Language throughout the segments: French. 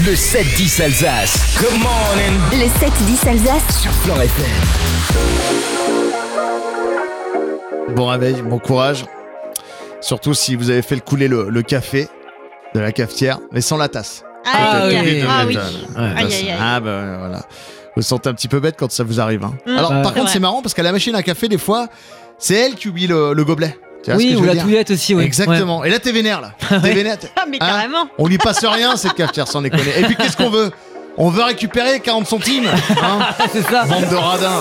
Le 7-10 Alsace. Good morning. Le 7-10 Alsace Sur Flan FM. Bon réveil, bon courage. Surtout si vous avez fait le couler le café de la cafetière, mais sans la tasse. Ah oui. Aïe, Aïe, aïe. Ah bah voilà. Vous vous sentez un petit peu bête quand ça vous arrive. Hein. Alors Ouais. par contre Ouais. c'est marrant parce qu'à la machine à café des fois, c'est elle qui oublie le gobelet. Tu vois ce Oui, que je ou veux la dire touillette aussi, oui. Exactement. Et là t'es vénère là. T'es vénère. Ah, mais Hein carrément. On lui passe rien cette cafetière sans déconner. Et puis qu'est-ce qu'on veut? On veut récupérer 40 centimes. Hein. C'est ça. Bande de radins.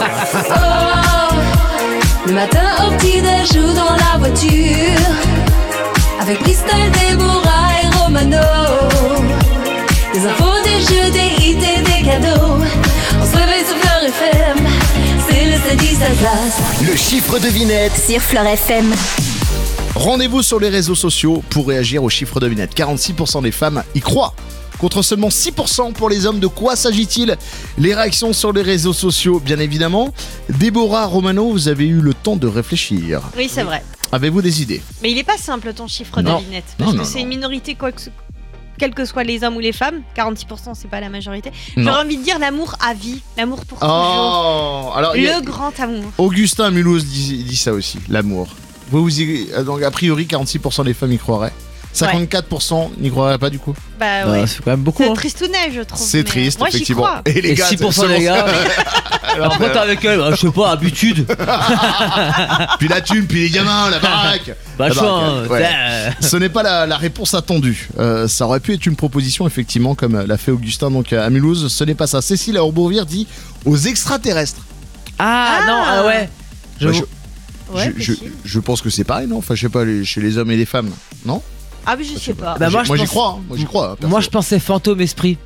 Le matin au petit-déj ou dans la voiture, avec Christelle, Déborah et Romano. Des infos, des jeux, des hits et des cadeaux. On se réveille sur Fleur FM, c'est le 7-10 Alsace. Le chiffre devinette. sur Fleur FM. Rendez-vous sur les réseaux sociaux pour réagir aux chiffres devinettes. 46% des femmes y croient, contre seulement 6% pour les hommes. De quoi s'agit-il? Les réactions sur les réseaux sociaux, bien évidemment. Déborah, Romano, vous avez eu le temps de réfléchir. Oui, c'est vrai. Avez-vous des idées? Mais il est pas simple ton chiffre Non. devinette. Parce Non, que non, c'est non. une minorité, quels que soient les hommes ou les femmes. 46%, c'est pas la majorité. Non. J'aurais envie de dire l'amour à vie, l'amour pour toujours. Oh, alors il y a- Le grand amour. Augustin Mulhouse dit ça aussi, l'amour. Donc a priori 46% des femmes y croiraient. 54% n'y croiraient pas du coup. Bah Bah, ouais. c'est quand même beaucoup. C'est Hein. tristounet, je trouve. C'est mais triste, moi, j'y effectivement. crois. Et les Et gars, 6% des gars. Alors quand t'es avec elle, bah, je sais pas, habitude. puis la thune, puis les gamins, la baraque. Bah, La chaud, baraque, hein. ouais. T'as- Ce n'est pas la réponse attendue. Ça aurait pu être une proposition, effectivement, comme l'a fait Augustin donc à Mulhouse. Ce n'est pas ça. Cécile à Bourvire dit aux extraterrestres. Ah non, ah ouais. Bah, Ouais, je possible. pense que c'est pareil, non? Enfin, je sais pas, chez les hommes et les femmes, non? Ah, mais je sais pas. Bah, moi, J'y pense- crois. Hein. Moi, j'y crois. perso. Moi je pensais fantôme esprit.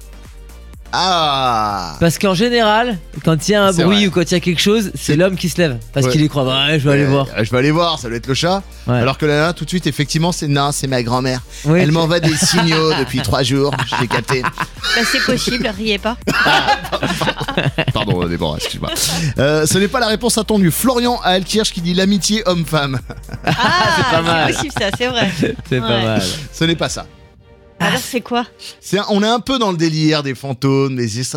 Ah. Parce qu'en général, quand il y a un C'est bruit vrai. ou quand il y a quelque chose, c'est l'homme qui se lève. Parce Ouais. qu'il y croit. Bah, ouais, je vais aller voir. Je vais aller voir, ça doit être le chat. Ouais. Alors que là, tout de suite, effectivement, c'est ma grand-mère. Oui, Elle tu- m'envoie des signaux depuis 3 jours. J'ai capté. Bah, c'est possible, riez pas. Pardon, Déborah, excuse-moi. Ce n'est pas la réponse attendue. Florian à Alkirch qui dit l'amitié homme-femme. Ah, c'est pas mal. C'est possible, ça, c'est vrai. C'est pas Ouais. mal. Ce n'est pas ça. Alors, c'est quoi? On est un peu dans le délire des fantômes.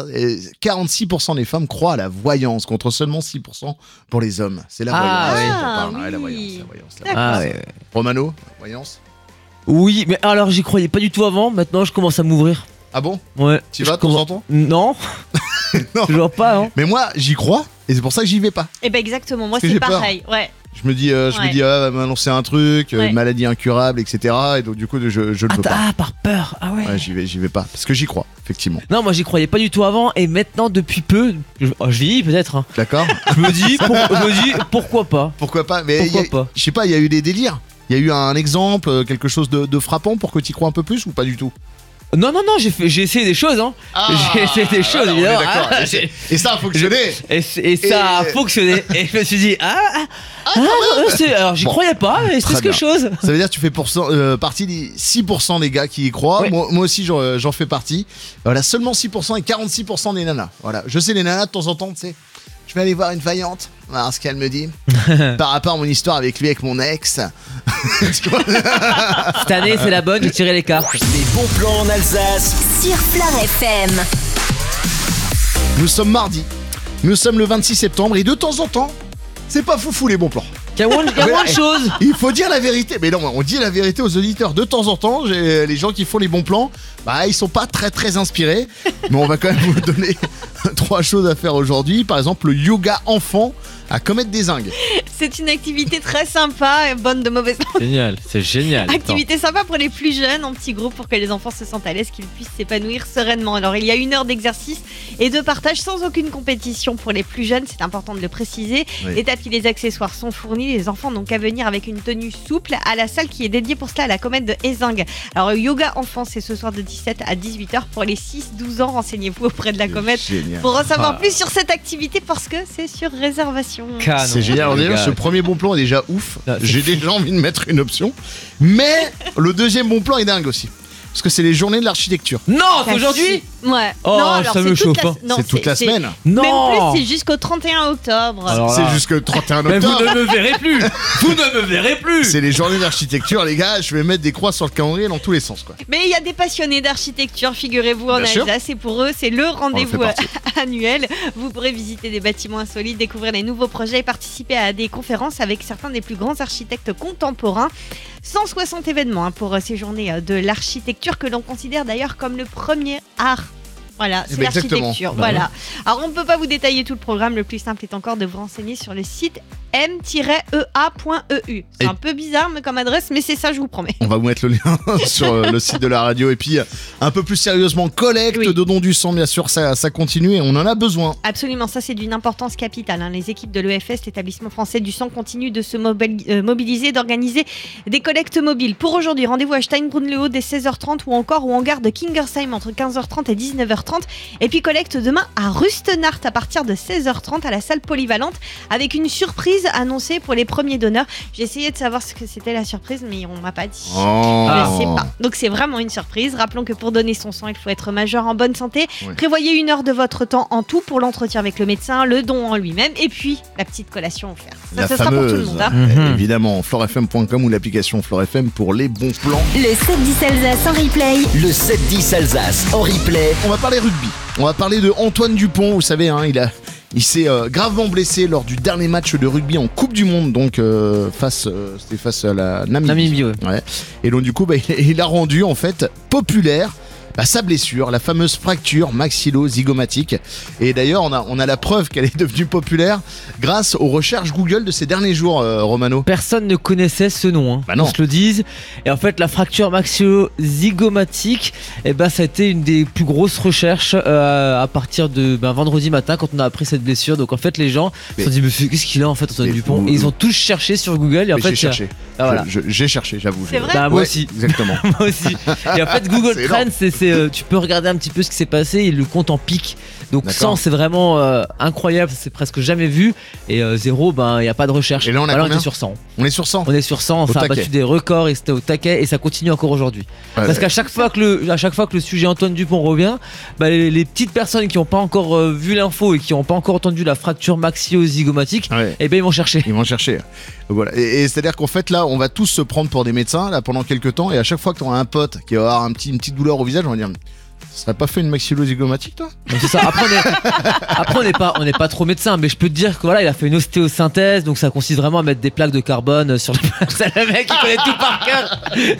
46% des femmes croient à la voyance contre seulement 6% pour les hommes. C'est la Ah, voyance. oui. dont on parle. Ah, Ouais, la oui. voyance, la voyance. D'accord. Ah ouais, ouais. Romano, voyance. Oui, mais alors j'y croyais pas du tout avant. Maintenant, je commence à m'ouvrir. Ah bon? Ouais. Tu vas Je de temps commence- en temps? Non. Non. Toujours pas, hein. Mais moi, j'y crois et c'est pour ça que j'y vais pas. Eh ben, exactement. Moi, Parce que c'est j'ai peur. pareil. Ouais. Je me dis, va m'annoncer un truc, Ouais. une maladie incurable, etc. Et donc, du coup, je le veux pas. Ah, par peur. Ah ouais. Ouais, j'y vais pas. Parce que j'y crois, effectivement. Non, moi j'y croyais pas du tout avant et maintenant depuis peu, je vieillis peut-être. Hein. D'accord? Je me dis pourquoi pas. Pourquoi pas? Mais Pourquoi pas? je sais pas, il y a eu des délires. Il y a eu un exemple, quelque chose de frappant pour que tu y crois un peu plus ou pas du tout? Non, j'ai essayé des choses, hein. J'ai essayé des choses, alors, on est évidemment. d'accord. Ah, Et ça a fonctionné. et ça a fonctionné. Et je me suis dit, alors j'y Bon. croyais pas, mais Très c'est quelque bien. chose. Ça veut dire que tu fais partie des 6% des gars qui y croient. Oui. Moi aussi, j'en fais partie. Voilà, seulement 6% et 46% des nanas. Voilà, je sais, les nanas, de temps en temps, tu sais, je vais aller voir une vaillante, on va voir ce qu'elle me dit. Par rapport à mon histoire avec lui, avec mon ex. Tu vois. Cette année, c'est la bonne, j'ai tiré les cartes. Les bons plans en Alsace. Sur Fleur FM. Nous sommes mardi. Nous sommes le 26 septembre et de temps en temps, c'est pas foufou les bons plans. Il y a moins de choses. Il faut dire la vérité. Mais non, on dit la vérité aux auditeurs. De temps en temps, les gens qui font les bons plans, bah ils sont pas très inspirés. Mais on va quand même vous donner 3 choses à faire aujourd'hui. Par exemple, le yoga enfant à Comète des Zingues. C'est une activité très sympa et bonne de mauvaise langue. Génial, c'est génial. Activité sympa pour les plus jeunes en petits groupes pour que les enfants se sentent à l'aise, qu'ils puissent s'épanouir sereinement. Alors il y a 1 heure d'exercice et de partage sans aucune compétition pour les plus jeunes, c'est important de le préciser. Oui. Les tapis, les accessoires sont fournis, les enfants n'ont qu'à venir avec une tenue souple à la salle qui est dédiée pour cela à la Comète de Ézingues. Alors yoga enfant, c'est ce soir de 17 à 18h pour les 6-12 ans. Renseignez-vous auprès de la Comète Génial. pour en savoir plus sur cette activité parce que c'est sur réservation. Canon, C'est génial. Alors les déjà, gars. ce premier bon plan est déjà ouf. Non, c'est J'ai déjà envie de mettre une option. Mais le deuxième bon plan est dingue aussi. parce que c'est les journées de l'architecture. Non, c'est aujourd'hui. Ouais. Oh, non, alors ça me c'est toute chauffe, hein. non, C'est toute la semaine. Non. Même plus, c'est jusqu'au 31 octobre. Alors C'est là- jusqu'au 31 Mais vous octobre. ne me verrez plus. Vous ne me verrez plus. C'est les journées d'architecture, les gars. Je vais mettre des croix sur le calendrier dans tous les sens, quoi. Mais il y a des passionnés d'architecture, figurez-vous, en Bien sûr. Alsace, et pour eux, c'est le rendez-vous On en fait annuel. Vous pourrez visiter des bâtiments insolites, découvrir les nouveaux projets et participer à des conférences avec certains des plus grands architectes contemporains. 160 événements pour ces journées de l'architecture que l'on considère d'ailleurs comme le premier art. Voilà, c'est ben exactement. l'architecture. Voilà. Alors, on ne peut pas vous détailler tout le programme. Le plus simple est encore de vous renseigner sur le site m-ea.eu. C'est Et- un peu bizarre mais comme adresse, mais c'est ça, je vous promets. On va vous mettre le lien sur le site de la radio. Et puis, un peu plus sérieusement, collecte Oui. de dons du sang, bien sûr, ça continue et on en a besoin. Absolument, ça c'est d'une importance capitale. Les équipes de l'EFS, l'établissement français du sang, continuent de se mobiliser, d'organiser des collectes mobiles. Pour aujourd'hui, rendez-vous à Steinbrunn-le-Haut dès 16h30 ou encore au hangar de Kingersheim entre 15h30 et 19h30. Et puis collecte demain à Rustenart à partir de 16h30 à la salle polyvalente avec une surprise annoncée pour les premiers donneurs. J'ai essayé de savoir ce que c'était la surprise, mais on m'a pas dit. Oh. Je sais pas. Donc c'est vraiment une surprise. Rappelons que pour donner son sang, il faut être majeur en bonne santé. Oui. Prévoyez 1 heure de votre temps en tout pour l'entretien avec le médecin, le don en lui-même et puis la petite collation offerte. Ça, La ce sera pour tout le fameuse, monde. Hein. Mhm. évidemment, florefm.com ou l'application FloreFM pour les bons plans. Le 7-10 Alsace en replay. Le 7-10 Alsace en replay. On va parler rugby. On va parler de Antoine Dupont. Vous savez, il s'est gravement blessé lors du dernier match de rugby en Coupe du Monde, donc c'était face à la Namibie. Namibie, ouais. Ouais. Et donc du coup, il a rendu en fait populaire sa blessure, la fameuse fracture maxillo-zygomatique. Et d'ailleurs, on a la preuve qu'elle est devenue populaire grâce aux recherches Google de ces derniers jours, Romano. Personne ne connaissait ce nom, Bah non. on se le dise. Et en fait, la fracture maxillo-zygomatique, ça a été une des plus grosses recherches à partir de vendredi matin quand on a appris cette blessure. Donc en fait, les gens se sont dit, mais qu'est-ce qu'il a en fait, Antoine Mais Dupont vous- Et ils ont tous cherché sur Google. Et en Mais fait, j'ai cherché. voilà. J'ai cherché, j'avoue. C'est vrai Bah, moi Ouais, aussi. Exactement. Moi aussi. Et en fait, Google C'est Trends, énorme. tu peux regarder un petit peu ce qui s'est passé. Il le compte en pic. Donc D'accord. 100, c'est vraiment incroyable. C'est presque jamais vu. Et 0, il n'y a pas de recherche. Et là, on a Voilà, combien est sur 100. On est sur 100. On est sur 100. Ça a taquet. battu des records et c'était au taquet. Et ça continue encore aujourd'hui. Ouais, Parce qu'à chaque fois que le sujet Antoine Dupont revient, les petites personnes qui n'ont pas encore vu l'info et qui n'ont pas encore entendu la fracture maxillo-zygomatique, ouais. ils vont chercher. Ils vont chercher. Voilà. Et c'est-à-dire qu'en fait, là, on va tous se prendre pour des médecins là, pendant quelques temps. Et à chaque fois que tu auras un pote qui va avoir une petite douleur au visage, on va dire, ça serait pas fait une maxillo-zygomatique, toi? Donc c'est ça. Après, on n'est pas trop médecin, mais je peux te dire que voilà, il a fait une ostéosynthèse, donc ça consiste vraiment à mettre des plaques de carbone sur les. C'est le mec qui connaît tout par cœur.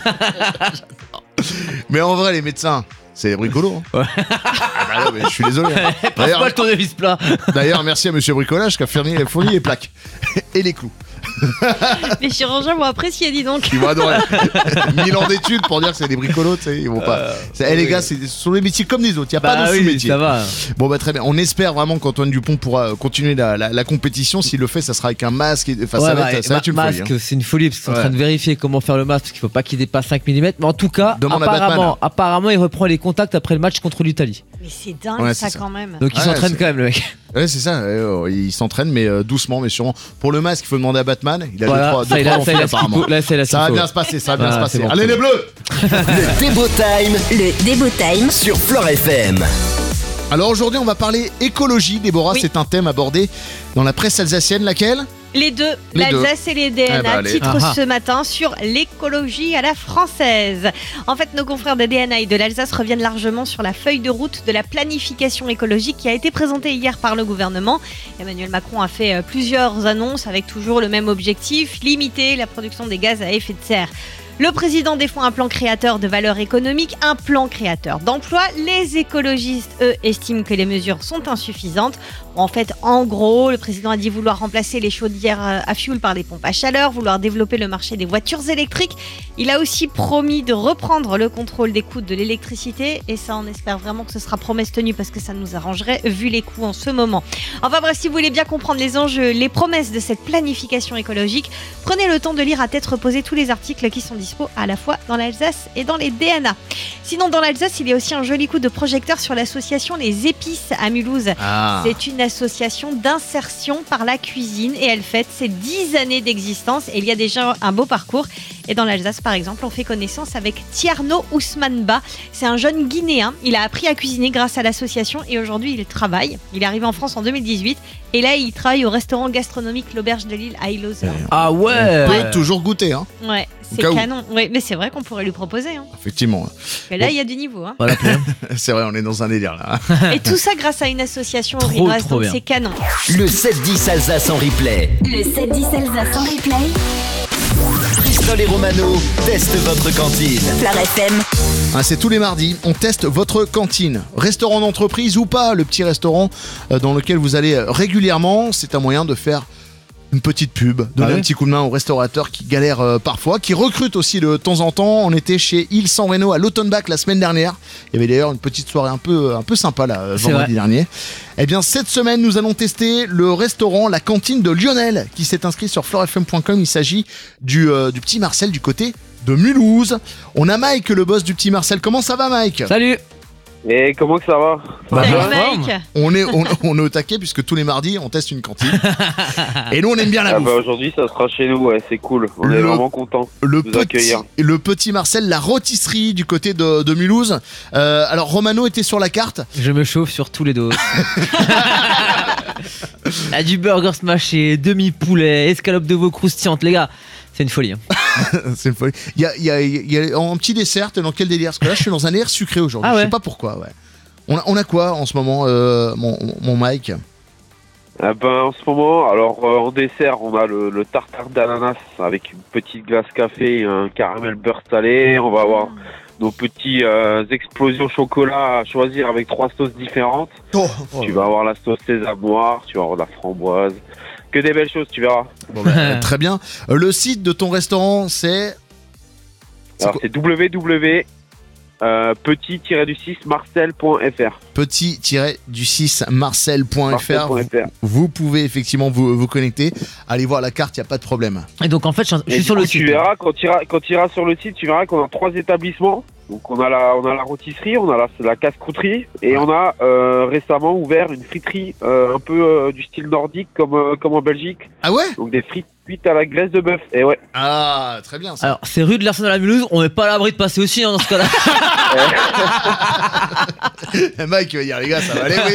Mais en vrai, les médecins, c'est des bricolos. Hein. Ouais. Ah bah non, mais je suis désolé. Hein. Passe pas le tournevis plat. D'ailleurs, merci à Monsieur Bricolage qui a fourni les plaques et les clous. Les chirurgiens vont apprécier, dis donc. Ils vont adorer. 1000 ans d'études pour dire que c'est des bricolos, tu sais, ils vont pas. Les gars, ce sont des métiers comme les autres, il n'y a pas de oui, sous-métier. ça va. Bon, très bien. On espère vraiment qu'Antoine Dupont pourra continuer la compétition. S'il le fait, ça sera avec un masque. Enfin, ça va être une folie. masque, Hein. c'est une folie parce qu'ils sont en train Ouais. de vérifier comment faire le masque parce qu'il faut pas qu'il dépasse 5 mm. Mais en tout cas, Demande à Batman. apparemment, il reprend les contacts après le match contre l'Italie. Mais c'est dingue Ouais, ça c'est ça. quand même. Donc il Ouais, s'entraîne c'est- quand même, le mec. Ouais, c'est ça. Il s'entraîne, mais doucement, mais sûrement. Pour le masque, il faut demander à Batman. Il a Voilà, deux, ça, il trois a en fil, ce qu'il apparemment. faut. Là, c'est là ce Ça va qu'il bien faut. se passer, ça va bien Ah, se passer. c'est bon, Allez, c'est les bon. bleus! Le Débo Time Le Débo Time. sur Flore FM. Alors aujourd'hui, on va parler écologie. Déborah, Oui. c'est un thème abordé dans la presse alsacienne. Laquelle? Les deux, Les deux. l'Alsace et les DNA, Eh ben, allez. titre Ah ah. ce matin sur l'écologie à la française. En fait, nos confrères de DNA et de l'Alsace reviennent largement sur la feuille de route de la planification écologique qui a été présentée hier par le gouvernement. Emmanuel Macron a fait plusieurs annonces avec toujours le même objectif, limiter la production des gaz à effet de serre. Le président défend un plan créateur de valeur économique, un plan créateur d'emplois. Les écologistes, eux, estiment que les mesures sont insuffisantes. En fait, en gros, le président a dit vouloir remplacer les chaudières à fioul par des pompes à chaleur, vouloir développer le marché des voitures électriques. Il a aussi promis de reprendre le contrôle des coûts de l'électricité. Et ça, on espère vraiment que ce sera promesse tenue parce que ça nous arrangerait vu les coûts en ce moment. Enfin bref, si vous voulez bien comprendre les enjeux, les promesses de cette planification écologique, prenez le temps de lire à tête reposée tous les articles qui sont dispo à la fois dans l'Alsace et dans les DNA. Sinon, dans l'Alsace, il y a aussi un joli coup de projecteur sur l'association Les Épices à Mulhouse. Ah. C'est une association d'insertion par la cuisine et elle fête ses 10 années d'existence et il y a déjà un beau parcours. Et dans l'Alsace, par exemple, on fait connaissance avec Tierno Ousmanba. C'est un jeune Guinéen. Il a appris à cuisiner grâce à l'association et aujourd'hui, il travaille. Il est arrivé en France en 2018 et là, il travaille au restaurant gastronomique L'Auberge de Lille à Illoser. Ah On ouais. peut toujours goûter, hein. Ouais, c'est cas où. canon. Ouais, mais c'est vrai qu'on pourrait lui proposer. Hein. Effectivement. Mais là, il y a du niveau. Hein. Voilà, C'est vrai, on est dans un délire là. Et tout ça grâce à une association Trop, aurinoise, trop donc bien. c'est canon. Le 7-10 Alsace en replay. Le 7-10 Alsace en replay. Bristol et Romano testent votre cantine. Flar FM. Ah, c'est tous les mardis, on teste votre cantine. Restaurant d'entreprise ou pas, le petit restaurant dans lequel vous allez régulièrement, c'est un moyen de faire une petite pub, donner Ah oui. un petit coup de main aux restaurateurs qui galèrent parfois, qui recrutent aussi de temps en temps. On était chez Île San Reno à l'Automnbach la semaine dernière. Il y avait d'ailleurs une petite soirée un peu sympa là, C'est vendredi vrai. dernier. Eh bien, cette semaine, nous allons tester le restaurant La Cantine de Lionel qui s'est inscrit sur floorfm.com. Il s'agit du petit Marcel du côté de Mulhouse. On a Mike, le boss du petit Marcel. Comment ça va, Mike ? Salut. Et comment que ça va? Bah, Salut bah, Mike. On est au taquet puisque tous les mardis on teste une cantine. Et nous on aime bien la Ah bouffe. bah aujourd'hui ça sera chez nous, ouais, c'est cool. On est Le- vraiment contents. Le vous accueillir. petit Marcel, la rôtisserie du côté de Mulhouse. Alors Romano était sur la carte. Je me chauffe sur tous les dos. Il y a du burger smashé, demi-poulet, escalope de veau croustillante, les gars. C'est une folie. Hein. C'est une folie. Il y a un petit dessert. T'es dans quel délire? Parce que là je suis dans un délire sucré aujourd'hui. Ah ouais. Je sais pas pourquoi. Ouais. On a quoi en ce moment, mon Mike? Ah ben en ce moment, alors en dessert, on a le tartare d'ananas avec une petite glace café et un caramel beurre salé. On va avoir nos petits explosions chocolat à choisir avec 3 sauces différentes. Tu vas avoir la sauce sésame noire, tu vas avoir de la framboise. Que des belles choses, tu verras. Bon, bah, très bien. Le site de ton restaurant c'est Alors c'est www.petit-du6marcel.fr. petit-du6marcel.fr. Vous pouvez effectivement vous connecter. Allez voir la carte, il n'y a pas de problème. Et donc en fait, je Et suis du sur le coup, site. Tu verras quand tu iras sur le site, tu verras qu'on a 3 établissements. Donc on a la rôtisserie, on a la casse-croûterie et on a récemment ouvert une friterie un peu du style nordique comme en Belgique. Ah ouais? Donc des frites cuites à la graisse de bœuf. Et ouais. Ah, très bien ça. Alors, c'est rue de l'Arsenal à la Mulhouse, on n'est pas à l'abri de passer aussi hein, dans ce cas-là. Mike, il va dire, les gars, ça va aller, oui.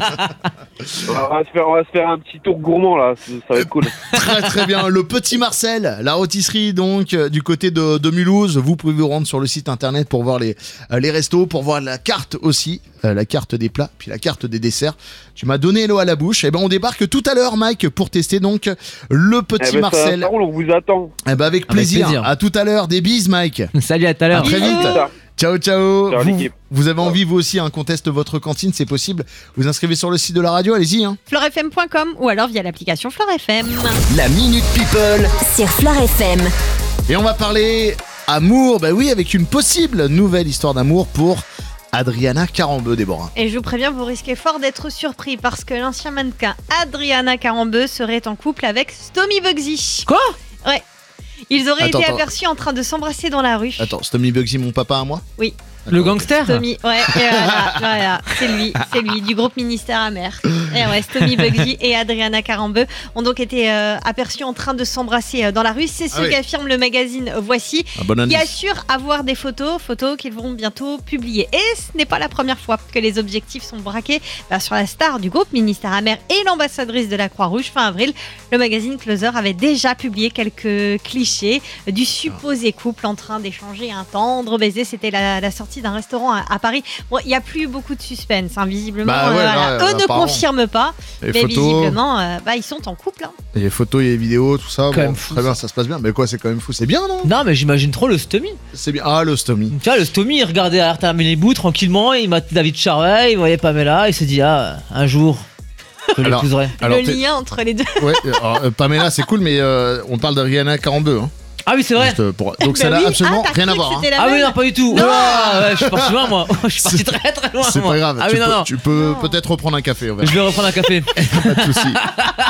On va se faire un petit tour gourmand là, ça va être cool. Très très bien. Le petit Marcel, la rôtisserie donc du côté de Mulhouse. Vous pouvez vous rendre sur le site internet pour voir les restos, pour voir la carte aussi, la carte des plats, puis la carte des desserts. Tu m'as donné l'eau à la bouche. Et ben on débarque tout à l'heure, Mike, pour tester donc le petit Marcel. Ça roule, on vous attend. Eh ben avec plaisir. plaisir. À tout à l'heure. Des bises, Mike. Salut, à tout à l'heure. À très Bisous. vite. Ciao, ciao. Ciao, l'équipe. Vous avez envie, vous aussi, qu'on teste votre cantine, c'est possible. Vous inscrivez sur le site de la radio, allez-y. Hein. Florfm.com ou alors via l'application Flor FM. La Minute People. Sur Flar FM. Et on va parler amour, bah oui, avec une possible nouvelle histoire d'amour pour Adriana Carambeu, Déborah. Et je vous préviens, vous risquez fort d'être surpris parce que l'ancien mannequin Adriana Carambeu serait en couple avec Stomy Bugsy. Quoi? Ouais. Ils auraient Attends, été attends. aperçus en train de s'embrasser dans la rue. Attends, Stomy Bugsy, mon papa à moi? Oui. Le gangster? Stomy, ouais, et voilà, c'est lui, du groupe Ministère Amer. Et ouais, Stomy Bugsy et Adriana Carambeu ont donc été aperçus en train de s'embrasser dans la rue. C'est ce Ah oui. qu'affirme le magazine Voici, Un bon qui indice. assure avoir des photos qu'ils vont bientôt publier. Et ce n'est pas la première fois que les objectifs sont braqués sur la star du groupe Ministère Amer et l'ambassadrice de la Croix-Rouge. Fin avril, le magazine Closer avait déjà publié quelques clichés du supposé couple en train d'échanger un tendre baiser. C'était la sortie d'un restaurant à Paris. Bon, il n'y a plus beaucoup de suspense, hein, visiblement. Bah ouais, voilà. ouais, Eux ne apparemment. confirment pas, Les mais photos, visiblement, ils sont en couple. Hein. il y a les photos, il y a les vidéos, tout ça. Quand même fou, très bien, ça. ça se passe bien. Mais quoi, c'est quand même fou. C'est bien, non? Non, mais j'imagine trop le Stomy. C'est bien. Ah, le Stomy. Tu vois, le Stomy, il regardait à terminer les bouts tranquillement, il matait David Charvet, il voyait Pamela, il s'est dit, ah, un jour, je Alors- l'épouserai. Alors, le lien entre les deux. ouais, alors, Pamela, c'est cool, mais on parle d'Adriana Carambeu. Hein. Ah oui, c'est vrai. Juste donc ça Bah n'a oui. absolument t'as rien à cru voir. que Hein. c'était la Ah oui, même. non, pas du tout. Non. Ouais, je suis parti loin, moi. Je suis parti très très loin. C'est moi. pas grave. Ah tu oui, peux, non, non. tu peux peut-être reprendre un café. On verra. Je vais reprendre un café. Pas de soucis.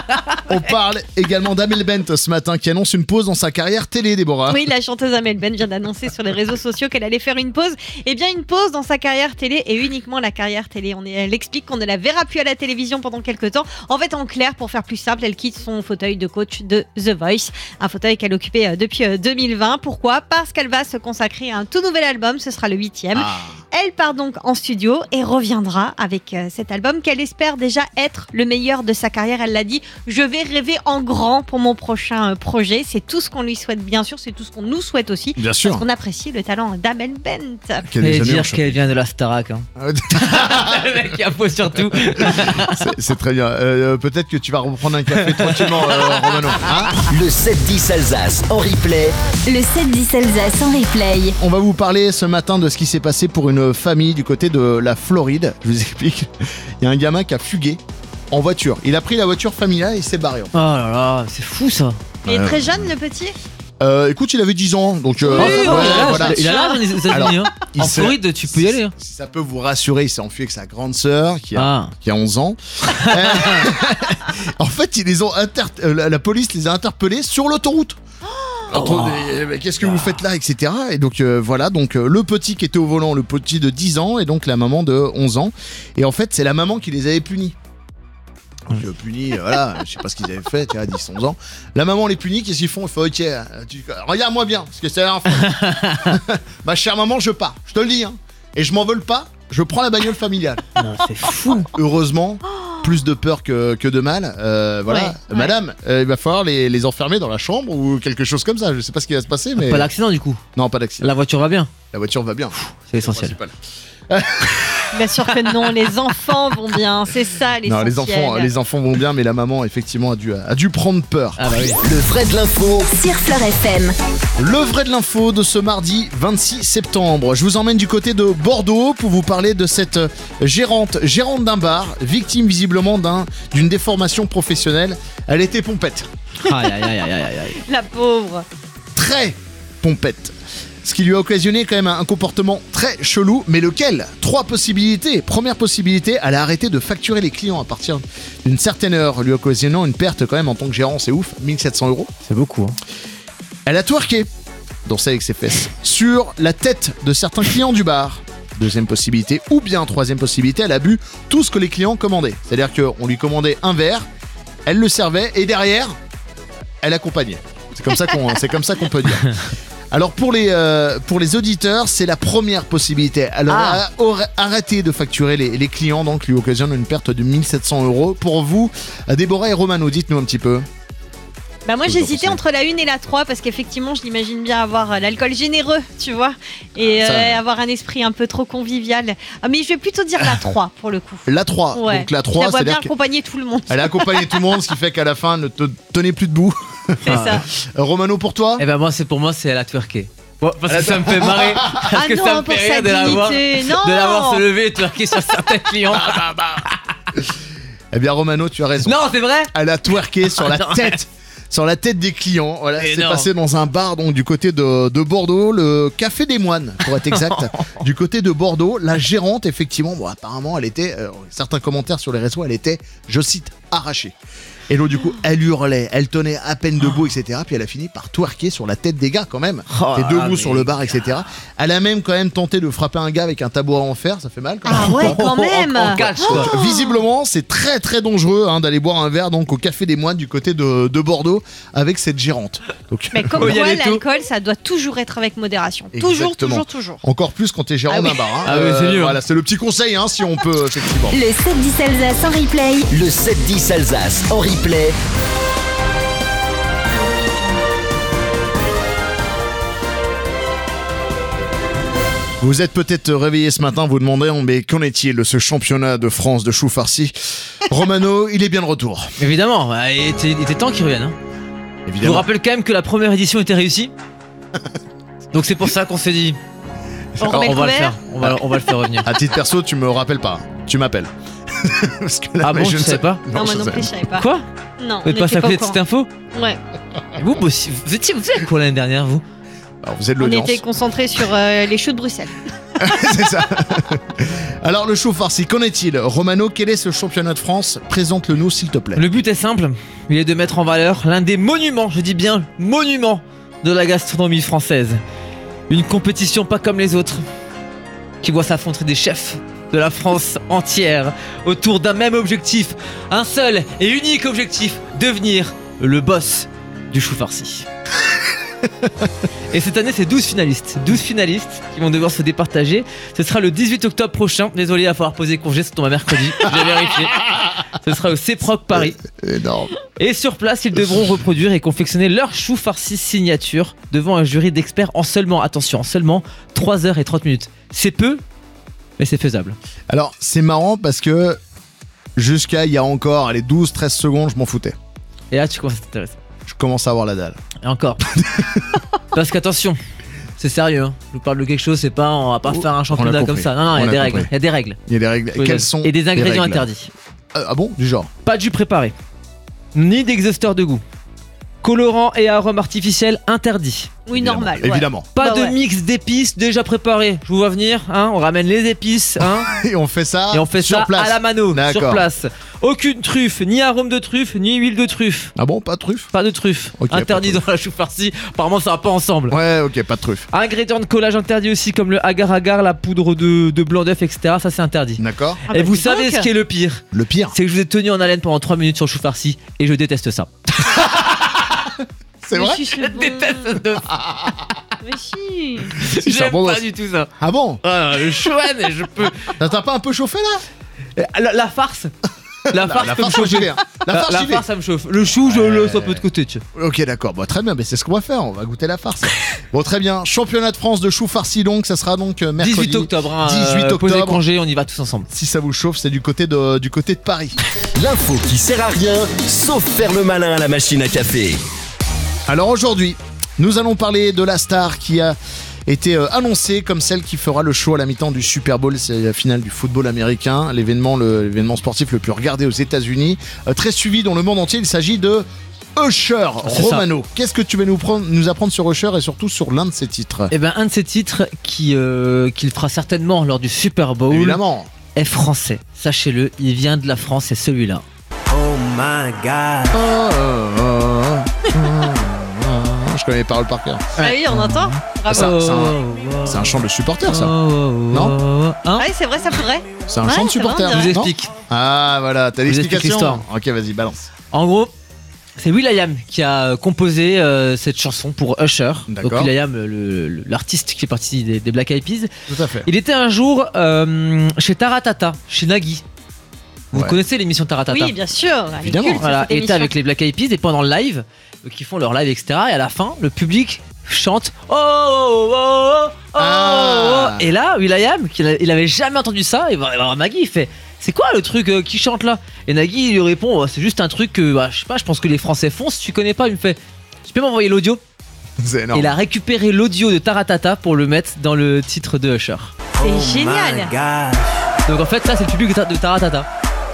On parle également d'Amel Bent ce matin qui annonce une pause dans sa carrière télé, Déborah. Oui, la chanteuse Amel Bent vient d'annoncer sur les réseaux sociaux qu'elle allait faire une pause. Eh bien, une pause dans sa carrière télé et uniquement la carrière télé. Elle explique qu'on ne la verra plus à la télévision pendant quelques temps. En fait, en clair, pour faire plus simple, elle quitte son fauteuil de coach de The Voice, un fauteuil qu'elle occupait depuis 2020. Pourquoi ? Parce qu'elle va se consacrer à un tout nouvel album, ce sera le 8e. Elle part donc en studio et reviendra avec cet album qu'elle espère déjà être le meilleur de sa carrière. Elle l'a dit, je vais rêver en grand pour mon prochain projet. C'est tout ce qu'on lui souhaite, bien sûr, c'est tout ce qu'on nous souhaite aussi. Bien sûr. Parce qu'on apprécie le talent d'Amel Bent. Et dire qu'elle vient de la Starac. Hein. Le mec qui a faux sur tout. C'est très bien. Peut-être que tu vas reprendre un café tranquillement, Romano. Hein, Le 7-10 Alsace en replay. Le 7-10 Alsace en replay. on va vous parler ce matin de ce qui s'est passé pour une famille du côté de la Floride. Je vous explique. Il y a un gamin qui a fugué en voiture. Il a pris la voiture familiale et il s'est barré. Oh là là, c'est fou ça. Il est très jeune, le petit. Écoute, il avait 10 ans, donc Il voilà. a l'âge aux États-Unis. Alors, Hein. il En s'est- Floride, tu peux y aller. Hein. Si ça peut vous rassurer, il s'est enfui avec sa grande sœur qui a 11 ans. En fait, la police les a interpellés sur l'autoroute. Mais qu'est-ce que vous faites là, etc. Et donc voilà, donc le petit qui était au volant, le petit de 10 ans et donc la maman de 11 ans. Et en fait, c'est la maman qui les avait punis. Donc punis, voilà, je sais pas ce qu'ils avaient fait, tu vois, 10, 11 ans. La maman les punit, qu'est-ce qu'ils font ? Il faut, ok, regarde-moi bien, parce que c'est la dernière fois. Ma chère maman, je pars, je te le dis, hein. Et je m'en vole pas, je prends la bagnole familiale. Non, c'est fou. Heureusement, plus de peur que de mal. Voilà, Ouais, madame, il va falloir les enfermer dans la chambre ou quelque chose comme ça. Je sais pas ce qui va se passer, mais. Pas d'accident du coup. Non, pas d'accident. La voiture va bien. La voiture va bien. C'est essentiel. Principal. Bien sûr que non, les enfants vont bien, c'est ça Non, l'essentiel. les enfants vont bien, mais la maman, effectivement, a dû prendre peur. Ah bah oui. Le vrai de l'info. Sur Fleur FM. Le vrai de l'info de ce mardi 26 septembre. Je vous emmène du côté de Bordeaux pour vous parler de cette gérante d'un bar, victime visiblement d'une déformation professionnelle. Elle était pompette. Aïe aïe aïe aïe aïe aïe. La pauvre. Très pompette. Ce qui lui a occasionné quand même un comportement très chelou, mais lequel ? 3 possibilités. Première possibilité, elle a arrêté de facturer les clients à partir d'une certaine heure, lui occasionnant une perte quand même en tant que gérant, c'est ouf, 1700 €. C'est beaucoup. Hein. Elle a twerké, dansé avec ses fesses, sur la tête de certains clients du bar. Deuxième possibilité, ou bien troisième possibilité, elle a bu tout ce que les clients commandaient. C'est-à-dire qu'on lui commandait un verre, elle le servait, et derrière, elle accompagnait. C'est comme ça qu'on peut dire. Alors pour les auditeurs, c'est la première possibilité. Elle aurait arrêté de facturer les clients, donc lui occasionne une perte de 1700 €. Pour vous, Déborah et Romano, dites-nous un petit peu. Bah moi Qu'est-ce que j'hésitais vous entre la 1 et la 3 parce qu'effectivement je l'imagine bien avoir l'alcool généreux, tu vois, et avoir un esprit un peu trop convivial. Ah, mais je vais plutôt dire la 3 pour le coup. La 3, Ouais. donc la Je 3, la vois bien c'est-à-dire accompagner tout le monde. qu'elle a accompagné tout le monde, ce qui fait qu'à la fin, elle ne te tenait plus debout. C'est ça. Romano, pour toi ? Eh ben pour moi c'est la twerker. Bon, parce que ça me fait marrer. Parce Ah que non, ça me pour fait sa rire de l'avoir dignité, non. se lever et twerker sur certains clients. Eh bien, Romano, tu as raison. Non, c'est vrai. Elle a twerké sur la Non. tête. Sur la tête des clients. Voilà, c'est Énorme. passé dans un bar donc du côté de Bordeaux, le Café des Moines, pour être exact. Du côté de Bordeaux, la gérante, effectivement, bon, apparemment, elle était, certains commentaires sur les réseaux, elle était, je cite, arrachée. Et donc, du coup, elle hurlait, elle tenait à peine debout, etc. Puis elle a fini par twerker sur la tête des gars, quand même. Oh Et là debout là, sur mais- le bar, etc. Elle a même quand même tenté de frapper un gars avec un tabouret en fer, ça fait mal quand même. Ah ouais, quand même. En catch, quoi. Visiblement, c'est très très dangereux d'aller boire un verre donc au Café des Moines du côté de Bordeaux avec cette gérante. Donc, Mais comme Faut y quoi, aller tôt. l'alcool, ça doit toujours être avec modération. Exactement. Toujours. encore plus quand t'es gérant Ah oui. d'un bar. Hein. Ah oui, c'est mieux. Voilà, c'est le petit conseil si on peut effectivement. Le 7-10 Alsace en replay. Le 7-10 Alsace en replay. Vous êtes peut-être réveillé ce matin, vous demandez mais qu'en est-il de ce championnat de France de chou farci? Romano, il est bien de retour. Évidemment, bah, il était temps qu'il revienne. Hein. Je vous Évidemment. rappelle quand même que la première édition était réussie. Donc c'est pour ça qu'on s'est dit, On remet on le va le couvert. faire, on va le faire revenir. À titre perso, tu me rappelles pas, tu m'appelles. Parce que là, Ah bon, je tu ne savais pas Non, moi je non sais. plus, je savais pas. Quoi? Non, Vous êtes passé à côté de cette info? Ouais. Vous étiez quoi l'année dernière, vous? Alors, vous êtes On l'audience. était concentrés sur les choux de Bruxelles. C'est ça. Alors le chou farci, qu'en est-il? Romano, quel est ce championnat de France? Présente-le nous s'il te plaît. Le but est simple, il est de mettre en valeur l'un des monuments, je dis bien monuments, de la gastronomie française. Une compétition pas comme les autres, qui voit s'affronter des chefs de la France entière autour d'un même objectif, un seul et unique objectif, devenir le boss du chou farci. Et cette année c'est 12 finalistes qui vont devoir se départager. Ce sera le 18 octobre prochain. Désolé, il va falloir poser congé, ça tombe à mercredi. J'ai vérifié. Ce sera au CPROC Paris. Énorme. Et sur place, ils devront reproduire et confectionner leur chou farci signature devant un jury d'experts en seulement, attention, en seulement 3h30 minutes. C'est peu, mais c'est faisable. Alors c'est marrant parce que jusqu'à il y a encore 12-13 secondes, je m'en foutais. Et là, tu commences à t'intéresser. Je commence à avoir la dalle. Et encore. Parce qu'attention, c'est sérieux. Hein. Je vous parle de quelque chose, c'est pas, on va pas faire un championnat comme ça. Non, il y a des règles. Il y a des règles. Il y a des règles. Quelles sont et des ingrédients règles interdits. Ah bon, du genre? Pas de jus préparé, ni d'exhausteur de goût. Colorants et arômes artificiels interdits. Oui, normal. ouais. Évidemment. Pas Bah de ouais. mix d'épices déjà préparé. Je vous vois venir, hein. On ramène les épices, hein. Et on fait ça. Et on fait sur ça place. à la mano, D'accord. sur place. Aucune truffe, ni arôme de truffe, ni huile de truffe. Ah bon, pas de truffe? Pas de truffe. Ok, Interdit pas de dans la chou farci. Apparemment, ça va pas ensemble. Ouais, ok, pas de truffe. Ingrédients de collage interdits aussi, comme le agar-agar, la poudre de blanc d'œuf, etc. Ça, c'est interdit. D'accord. Ah Et bah, vous dis savez donc. ce qui est le pire? Le pire, C'est que je vous ai tenu en haleine pendant 3 minutes sur le chou farci et je déteste ça. c'est vrai? Mais si, c'est bon. Mais si. Si, ça J'aime abonde. pas du tout ça. Ah bon? Le chouane, je peux. T'as pas un peu chauffé là? La farce. La farce, La peut me farce, j'y chauffer. vais. Hein. La farce, La j'y vais. farce, ça me chauffe. Le chou, je le laisse un peu de côté, tu sais. Ok, d'accord. Bah, très bien, mais c'est ce qu'on va faire. On va goûter la farce. Bon, très bien. Championnat de France de chou farci, donc, ça sera donc mercredi. 18 octobre, hein, 18 posez octobre. congé, on y va tous ensemble. Si ça vous chauffe, c'est du côté de Paris. L'info qui sert à rien, sauf faire le malin à la machine à café. Alors aujourd'hui, nous allons parler de la star qui a été annoncée comme celle qui fera le show à la mi-temps du Super Bowl, c'est la finale du football américain, l'événement sportif le plus regardé aux États-Unis, très suivi dans le monde entier. Il s'agit de Usher. C'est Romano. Qu'est-ce que tu vas nous apprendre sur Usher et surtout sur l'un de ses titres? Et ben un de ces titres qu'il fera certainement lors du Super Bowl Évidemment. est français. Sachez-le, il vient de la France, c'est celui-là. Je connais les paroles par cœur. Ah oui, on entend. Bravo. C'est un chant de supporter, ça. Non hein. Ah oui, c'est vrai, ça pourrait. C'est un Ouais, chant de c'est vrai, supporter. on Je vous dirait. non explique. Ah voilà, t'as Je vous explique l'explication. l'histoire. Ok, vas-y, balance. En gros, c'est will.i.am qui a composé cette chanson pour Usher. Donc D'accord. will.i.am, l'artiste qui fait partie des Black Eyed Peas. Tout à fait. Il était un jour chez Taratata, chez Nagui. Vous Ouais. connaissez l'émission Taratata? Oui, bien sûr. Elle est Évidemment. culte, Voilà, cette il était émission. avec les Black Eyed Peas et pendant le live, qui font leur live, etc. Et à la fin, le public chante oh, oh, oh, oh, oh, Ah. oh. Et là, will.i.am, il avait jamais entendu ça, et va voir Nagui, il fait c'est quoi le truc qui chante là? Et Nagui il lui répond c'est juste un truc que je sais pas, je pense que les Français font. Si tu connais pas, il me fait tu peux m'envoyer l'audio? C'est énorme. Il a récupéré l'audio de Taratata pour le mettre dans le titre de Usher. C'est génial. Donc en fait, ça c'est le public de Taratata.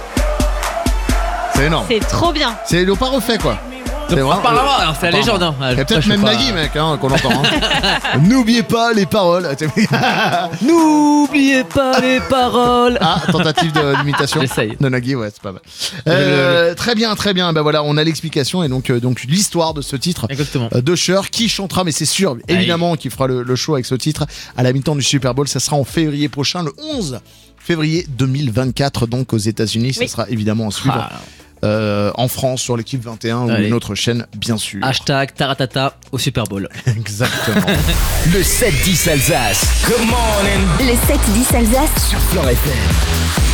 C'est énorme. C'est trop bien. Ils l'ont pas refait, quoi. C'est Donc, vraiment- apparemment, alors, c'est la légende. Hein. Il y a Ça, peut-être je sais même pas. Nagui, mec, qu'on entend. Hein. N'oubliez pas les paroles. N'oubliez pas les paroles. Ah, tentative d'imitation. J'essaye. De Nagui, ouais, c'est pas mal. Très bien, très bien. Ben voilà, on a l'explication et donc l'histoire de ce titre Exactement. d'Usher qui chantera, mais c'est sûr, évidemment, qui fera le show avec ce titre à la mi-temps du Super Bowl. Ça sera en février prochain, le 11 février 2024, donc aux États-Unis. Ça Oui. sera évidemment à suivre. En France sur l'équipe 21 ou Allez. une autre chaîne bien sûr. Hashtag Taratata au Super Bowl. Exactement. Le 7-10 Alsace. Come on Le 7-10 Alsace sur Flan FM.